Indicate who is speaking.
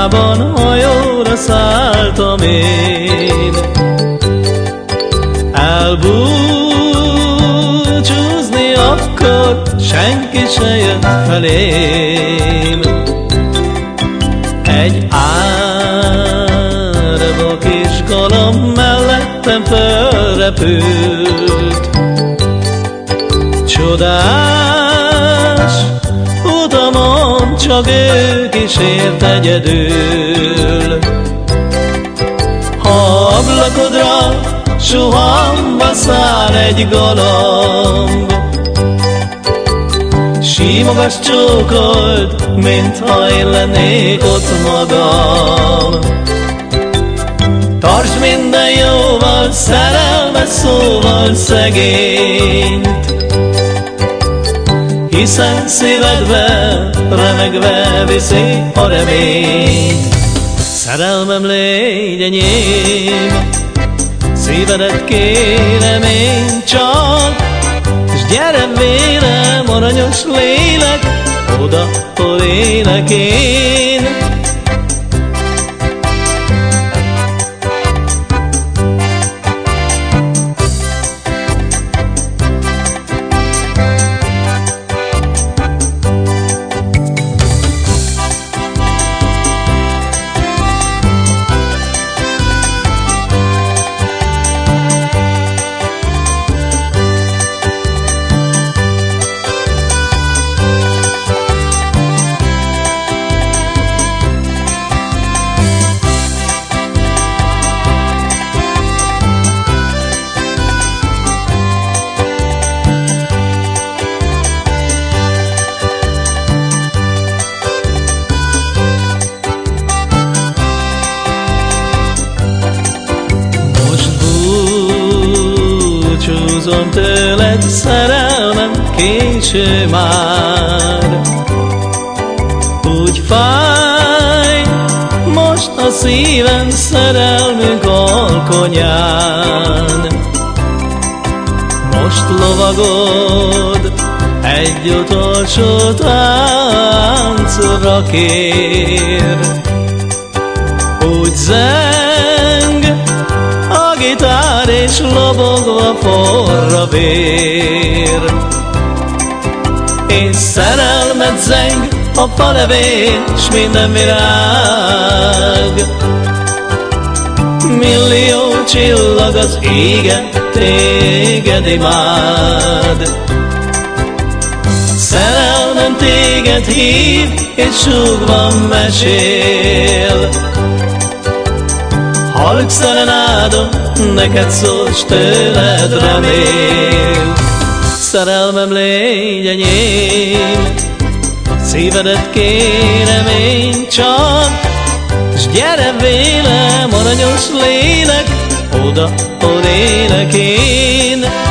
Speaker 1: Álmában hajóra szálltam én, elbúcsúzni akkor senki se jött felém. Egy árva kis galamb mellettem fölrepült. Csodás utamon csak ő kísért egyedül. Ha ablakodra suhanva száll egy galamb, simogass csókold, mintha én lennék ott magam. Tartsd minden jóval, szerelmes szóval szegényt, hiszen szívedbe remegve viszi a reményt. Szerelmem, légy enyém, szívedet kérem én csak, s gyere vélem, aranyos lélek, oda, hol élek én. Búcsúzom tőled, szerelmem, késő már. Úgy fáj most a szívem szerelmünk alkonyán. Most lovagod egy utolsó táncra kér. Úgy zeng a gitár és lobogva forr a vér, és szerelmet zeng a falevén, s minden virág. Millió csillag az égen téged imád. Szerelmem téged hív, és súgva mesél. Halk szerenádom, neked szól, s tőled remél. Szerelmem, légy enyém, szívedet kérem én csak, s gyere vélem, aranyos lélek, oda, hol élek én.